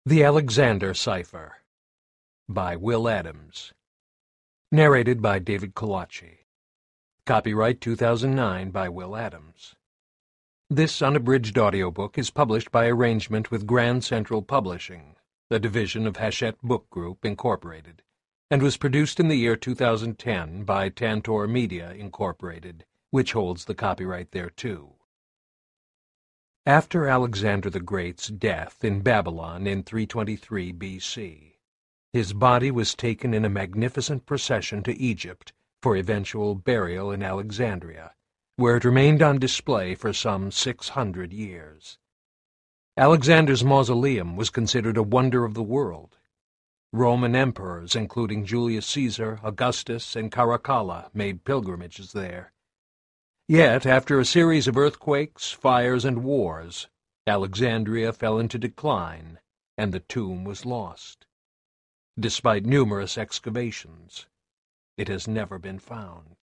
The Alexander Cipher by Will Adams. Narrated by David Kalachi. Copyright 2009 by Will Adams. This unabridged audiobook is published by arrangement with Grand Central Publishing, a division of Hachette Book Group, Incorporated, and was produced in the year 2010 by Tantor Media, Incorporated, which holds the copyright thereto. After Alexander the Great's death in Babylon in 323 B.C., his body was taken in a magnificent procession to Egypt for eventual burial in Alexandria, where it remained on display for some 600 years. Alexander's mausoleum was considered a wonder of the world. Roman emperors, including Julius Caesar, Augustus, and Caracalla, made pilgrimages there. Yet, after a series of earthquakes, fires, and wars, Alexandria fell into decline, and the tomb was lost. Despite numerous excavations, it has never been found.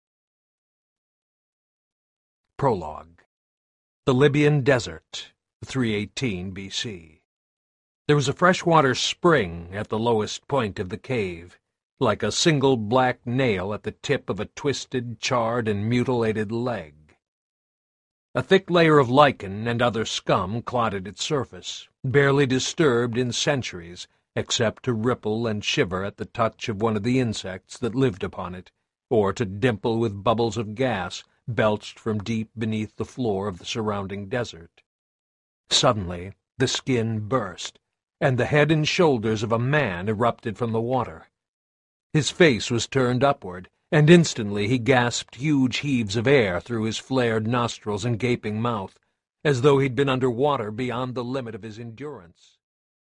Prologue. The Libyan Desert, 318 B.C. There was a freshwater spring at the lowest point of the cave, like a single black nail at the tip of a twisted, charred, and mutilated leg. A thick layer of lichen and other scum clotted its surface, barely disturbed in centuries, except to ripple and shiver at the touch of one of the insects that lived upon it, or to dimple with bubbles of gas belched from deep beneath the floor of the surrounding desert. Suddenly the skin burst, and the head and shoulders of a man erupted from the water. His face was turned upward, and instantly he gasped huge heaves of air through his flared nostrils and gaping mouth, as though he'd been under water beyond the limit of his endurance.